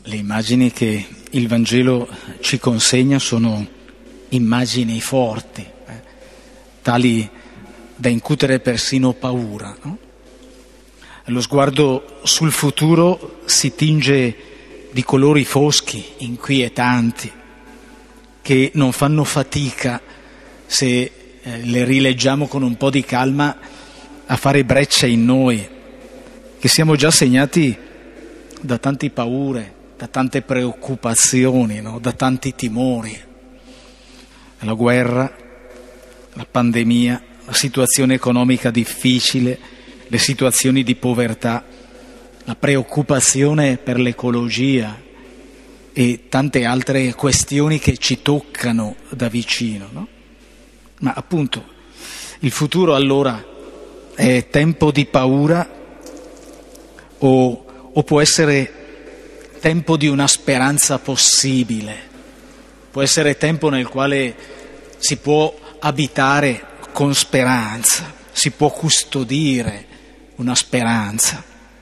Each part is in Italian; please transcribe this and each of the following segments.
Le immagini che il Vangelo ci consegna sono immagini forti, tali da incutere persino paura, no? Lo sguardo sul futuro si tinge di colori foschi, inquietanti, che non fanno fatica, se le rileggiamo con un po' di calma, a fare breccia in noi, che siamo già segnati da tante paure, da tante preoccupazioni, no? Da tanti timori. La guerra, la pandemia, la situazione economica difficile, le situazioni di povertà, la preoccupazione per l'ecologia e tante altre questioni che ci toccano da vicino, no? Ma appunto il futuro allora è tempo di paura o può essere tempo di una speranza possibile, può essere tempo nel quale si può abitare con speranza, si può custodire una speranza.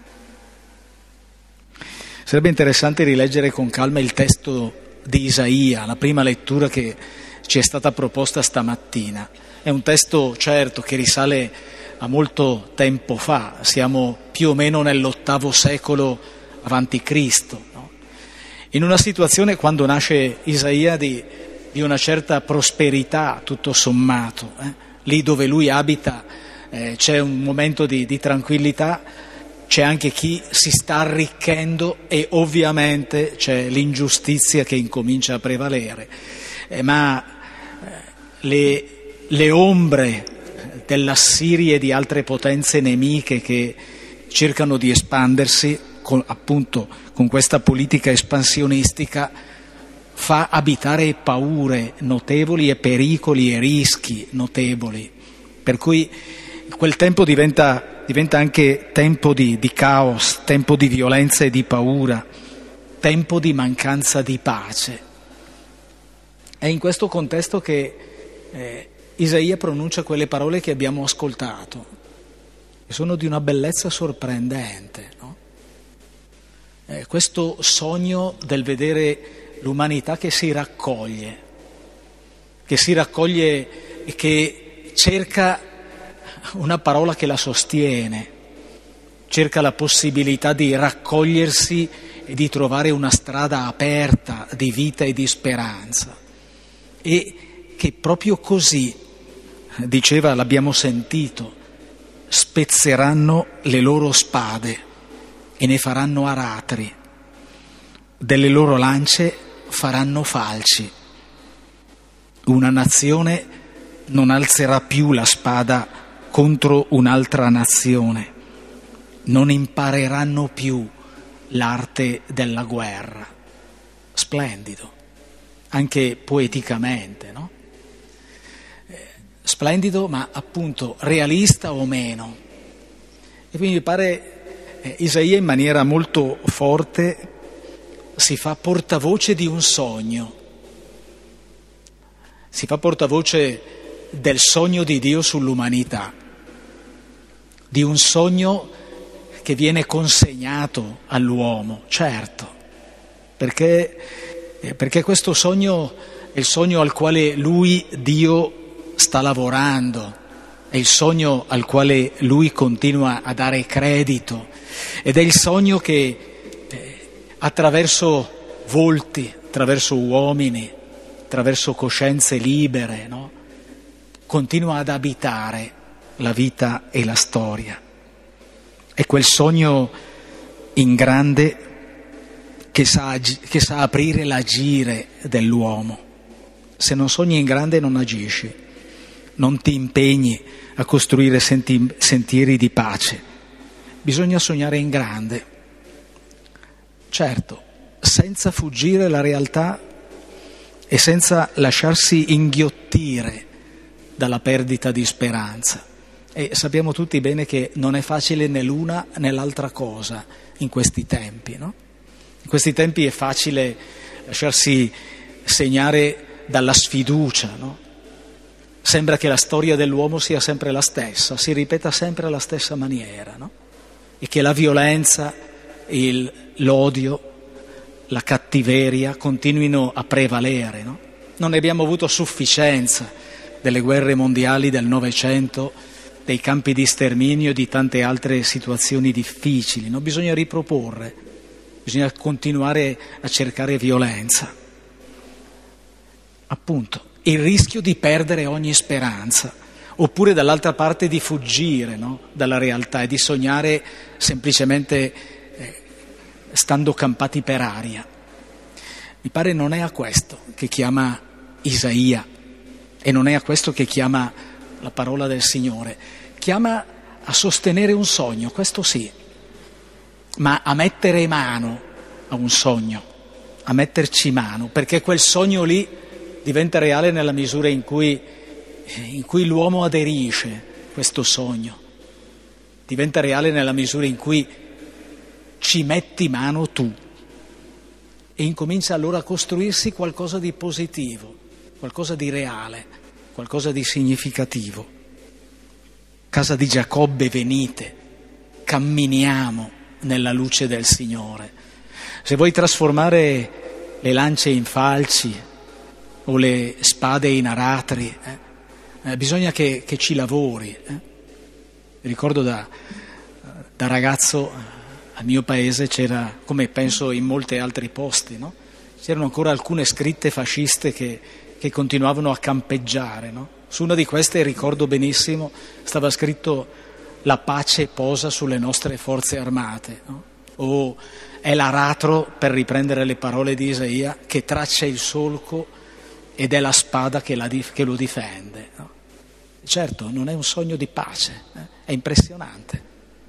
Sarebbe interessante rileggere con calma il testo di Isaia, la prima lettura che ci è stata proposta stamattina. È un testo certo che risale a molto tempo fa, siamo più o meno nell'8° secolo avanti Cristo, no? In una situazione, quando nasce Isaia, di una certa prosperità, tutto sommato, lì dove lui abita c'è un momento di tranquillità, c'è anche chi si sta arricchendo e ovviamente c'è l'ingiustizia che incomincia a prevalere, ma le ombre della Siria e di altre potenze nemiche che cercano di espandersi appunto con questa politica espansionistica fa abitare paure notevoli e pericoli e rischi notevoli, per cui quel tempo diventa anche tempo di caos, tempo di violenza e di paura, tempo di mancanza di pace. È in questo contesto che Isaia pronuncia quelle parole che abbiamo ascoltato, che sono di una bellezza sorprendente, no? Questo sogno del vedere l'umanità che si raccoglie e che cerca una parola che la sostiene, cerca la possibilità di raccogliersi e di trovare una strada aperta di vita e di speranza, e che proprio così, diceva, l'abbiamo sentito, spezzeranno le loro spade e ne faranno aratri, delle loro lance faranno falci. Una nazione non alzerà più la spada contro un'altra nazione, non impareranno più l'arte della guerra. Splendido, anche poeticamente, no? Splendido, ma appunto realista o meno. E quindi mi pare Isaia in maniera molto forte si fa portavoce di un sogno, si fa portavoce del sogno di Dio sull'umanità, di un sogno che viene consegnato all'uomo, certo, perché questo sogno è il sogno al quale lui, Dio, sta lavorando, è il sogno al quale lui continua a dare credito, ed è il sogno che attraverso volti, attraverso uomini, attraverso coscienze libere, no? Continua ad abitare la vita e la storia. È quel sogno in grande che sa aprire l'agire dell'uomo. Se non sogni in grande non agisci, non ti impegni a costruire sentieri di pace. Bisogna sognare in grande, certo, senza fuggire la realtà e senza lasciarsi inghiottire dalla perdita di speranza. E sappiamo tutti bene che non è facile né l'una né l'altra cosa in questi tempi, no? In questi tempi è facile lasciarsi segnare dalla sfiducia, no? Sembra che la storia dell'uomo sia sempre la stessa, si ripeta sempre alla stessa maniera, no? E che la violenza, l'odio, la cattiveria continuino a prevalere, no? Non ne abbiamo avuto sufficienza delle guerre mondiali del Novecento, dei campi di sterminio e di tante altre situazioni difficili, no? Bisogna riproporre, bisogna continuare a cercare violenza. Appunto, il rischio di perdere ogni speranza, oppure dall'altra parte di fuggire, no? Dalla realtà e di sognare semplicemente stando campati per aria. Mi pare non è a questo che chiama Isaia e non è a questo che chiama la parola del Signore. Chiama a sostenere un sogno, questo sì, ma a mettere mano a un sogno, a metterci mano, perché quel sogno lì diventa reale nella misura in cui l'uomo aderisce a questo sogno, diventa reale nella misura in cui ci metti mano tu e incomincia allora a costruirsi qualcosa di positivo, qualcosa di reale, qualcosa di significativo. Casa di Giacobbe, venite, camminiamo nella luce del Signore. Se vuoi trasformare le lance in falci o le spade in aratri, bisogna che ci lavori. Ricordo da ragazzo al mio paese c'era, come penso in molti altri posti, no? C'erano ancora alcune scritte fasciste che continuavano a campeggiare, no? Su una di queste, ricordo benissimo, stava scritto «La pace posa sulle nostre forze armate», no? O «È l'aratro», per riprendere le parole di Isaia, «che traccia il solco ed è la spada che lo difende», no? Certo, non è un sogno di pace, è impressionante.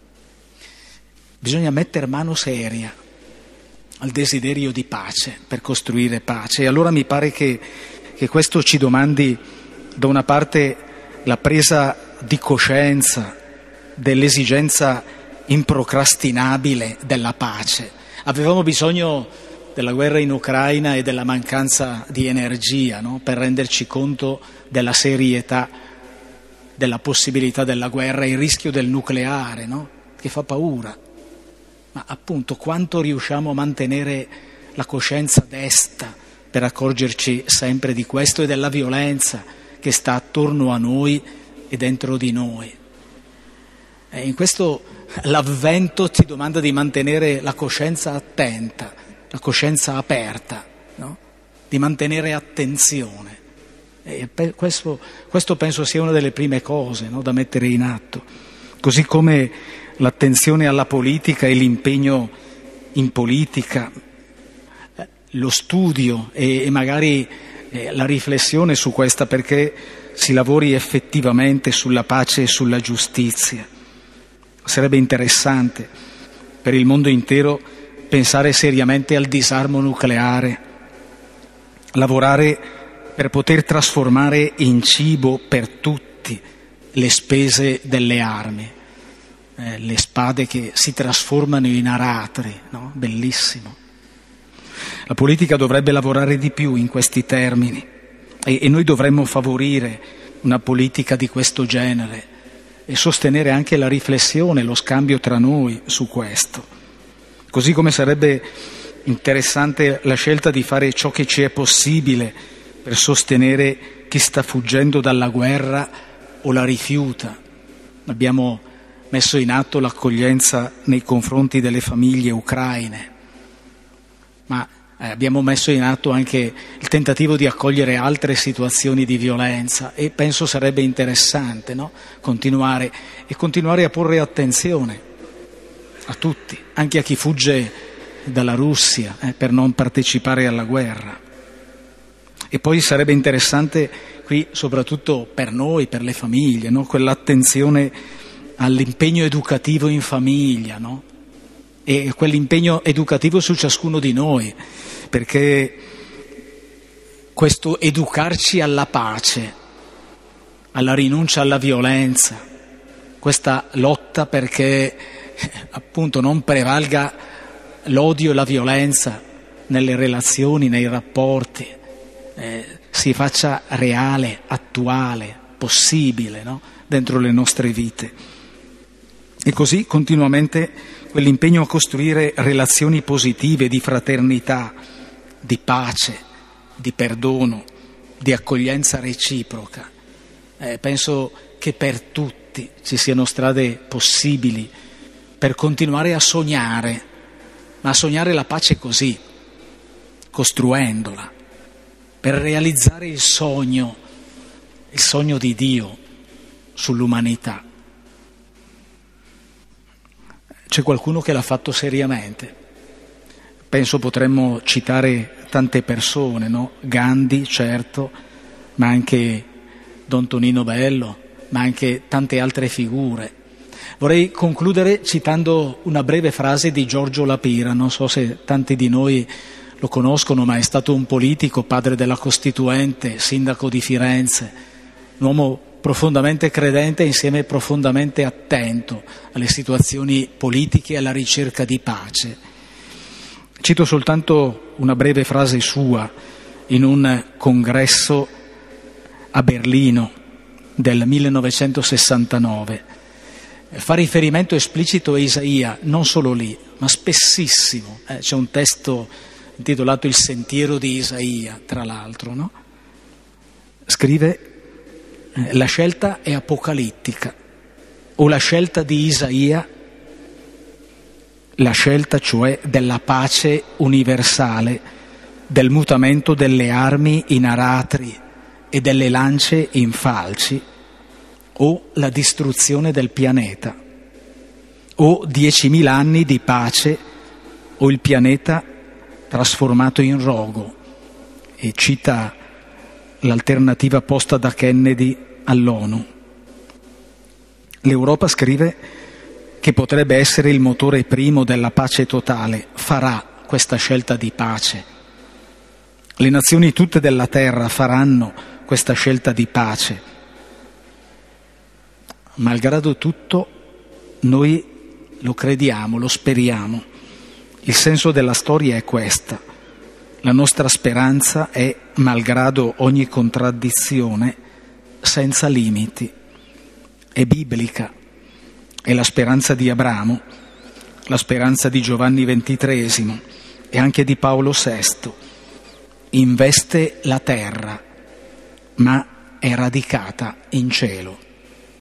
Bisogna mettere mano seria al desiderio di pace per costruire pace. E allora mi pare che questo ci domandi, da una parte, la presa di coscienza dell'esigenza improcrastinabile della pace. Avevamo bisogno della guerra in Ucraina e della mancanza di energia, no? Per renderci conto della serietà della possibilità della guerra e il rischio del nucleare, no? Che fa paura. Ma appunto quanto riusciamo a mantenere la coscienza desta per accorgerci sempre di questo e della violenza che sta attorno a noi e dentro di noi. E in questo l'avvento ti domanda di mantenere la coscienza attenta, la coscienza aperta, no? Di mantenere attenzione. E questo penso sia una delle prime cose, no? Da mettere in atto. Così come l'attenzione alla politica e l'impegno in politica, lo studio e magari la riflessione su questa, perché si lavori effettivamente sulla pace e sulla giustizia. Sarebbe interessante per il mondo intero pensare seriamente al disarmo nucleare, lavorare per poter trasformare in cibo per tutti le spese delle armi. Le spade che si trasformano in aratri, no? Bellissimo. La politica dovrebbe lavorare di più in questi termini e noi dovremmo favorire una politica di questo genere e sostenere anche la riflessione, lo scambio tra noi su questo. Così come sarebbe interessante la scelta di fare ciò che ci è possibile per sostenere chi sta fuggendo dalla guerra o la rifiuta. Abbiamo messo in atto l'accoglienza nei confronti delle famiglie ucraine, ma abbiamo messo in atto anche il tentativo di accogliere altre situazioni di violenza e penso sarebbe interessante, no? Continuare a porre attenzione a tutti, anche a chi fugge dalla Russia per non partecipare alla guerra. E poi sarebbe interessante qui, soprattutto per noi, per le famiglie, no? Quell'attenzione all'impegno educativo in famiglia, no? E quell'impegno educativo su ciascuno di noi, perché questo educarci alla pace, alla rinuncia alla violenza, questa lotta perché appunto non prevalga l'odio e la violenza nelle relazioni, nei rapporti, si faccia reale, attuale, possibile, no? Dentro le nostre vite. E così continuamente quell'impegno a costruire relazioni positive di fraternità, di pace, di perdono, di accoglienza reciproca. Penso che per tutti ci siano strade possibili per continuare a sognare, ma a sognare la pace così, costruendola, per realizzare il sogno di Dio sull'umanità. C'è qualcuno che l'ha fatto seriamente. Penso potremmo citare tante persone, no? Gandhi, certo, ma anche Don Tonino Bello, ma anche tante altre figure. Vorrei concludere citando una breve frase di Giorgio La Pira. Non so se tanti di noi lo conoscono, ma è stato un politico, padre della Costituente, sindaco di Firenze, un uomo profondamente credente e insieme profondamente attento alle situazioni politiche e alla ricerca di pace. Cito soltanto una breve frase sua in un congresso a Berlino del 1969. Fa riferimento esplicito a Isaia, non solo lì, ma spessissimo. C'è un testo intitolato Il sentiero di Isaia, tra l'altro, no? Scrive: la scelta è apocalittica, o la scelta di Isaia, la scelta cioè della pace universale, del mutamento delle armi in aratri e delle lance in falci, o la distruzione del pianeta, o 10.000 anni di pace, o il pianeta trasformato in rogo. E cita l'alternativa posta da Kennedy all'ONU. L'Europa, scrive, che potrebbe essere il motore primo della pace totale, farà questa scelta di pace. Le nazioni tutte della terra faranno questa scelta di pace. Malgrado tutto, noi lo crediamo, lo speriamo. Il senso della storia è questa. La nostra speranza è, malgrado ogni contraddizione, senza limiti. È biblica. È la speranza di Abramo, la speranza di Giovanni XXIII e anche di Paolo VI. Investe la terra, ma è radicata in cielo.